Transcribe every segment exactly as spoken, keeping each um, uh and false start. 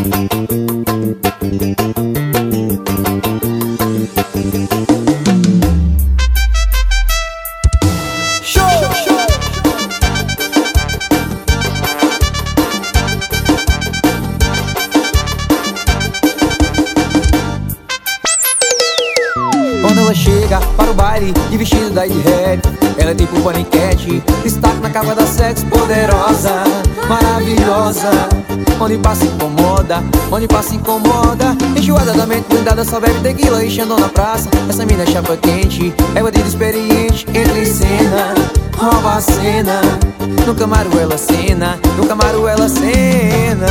Quando ela chega para o baile de vestido da Ed, ela é tipo paniquete, destaque na capa da sexy, poderosa, maravilhosa. Onde passa incomoda, onde passa incomoda. Enjoada da mente, blindada, só bebe tequila e xandão na praça. Essa mina é chapa quente, é bandida experiente, entra em cena, rouba a cena. No camaro ela cena, no camaro ela cena.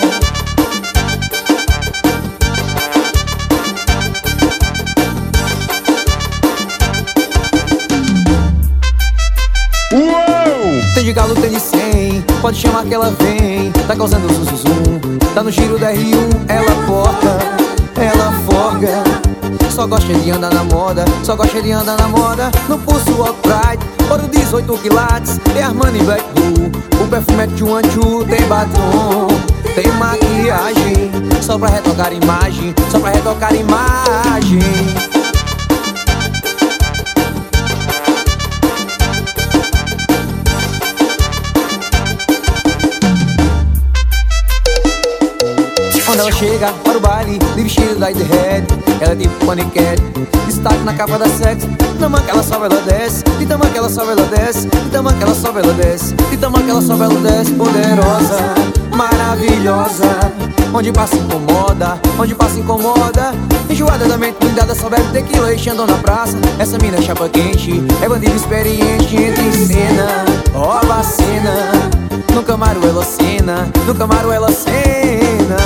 Tem de galo, tem de cem, pode chamar que ela vem. Tá causando zum zum zum, tá no giro da R um. Ela porta, ela forga, só gosta de andar na moda, só gosta de andar na moda. No pulso Pride, ouro dezoito quilates, é Armani Black Blue. O perfume é Chuan Chu, tem batom, tem maquiagem, só pra retocar imagem, só pra retocar imagem. Quando ela chega para o baile de vestido da Ed, ela é tipo paniquete, destaque na capa da sexy. De tamanho que ela sobe, ela desce, de tamanho que ela sobe, ela desce, de tamanho que ela sobe, ela desce, de tamanho que ela sobe, ela desce. Poderosa, maravilhosa, onde passa incomoda, onde passa incomoda. Enjoada da mente, blindada, só bebe tequila e xandão na praça. Essa mina é chapa quente, é bandida experiente, entra em cena, rouba a cena. No camaro ela cena, no camaro ela cena.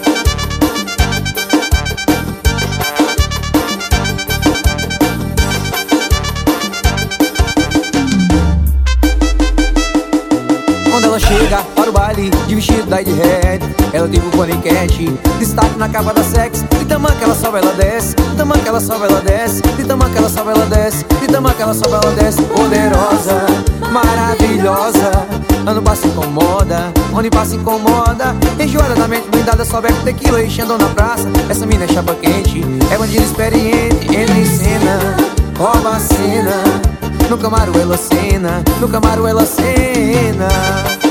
Quando ela chega para o baile de vestido da Ed, ela tipo paniquete, destaque na capa da sexy. De tamanho que ela sobe, ela desce, de tamanho que ela sobe, ela desce, de tamanho que ela sobe, ela desce, de tamanho que ela sobe, ela desce. Poderosa, maravilhosa, onde passa incomoda, onde passa incomoda. Enjoada da mente, blindada, só bebe tequila e xandão na praça. Essa mina é chapa quente, é bandida experiente, entra em cena, rouba a cena. No camaro ela cena, no camaro ela cena.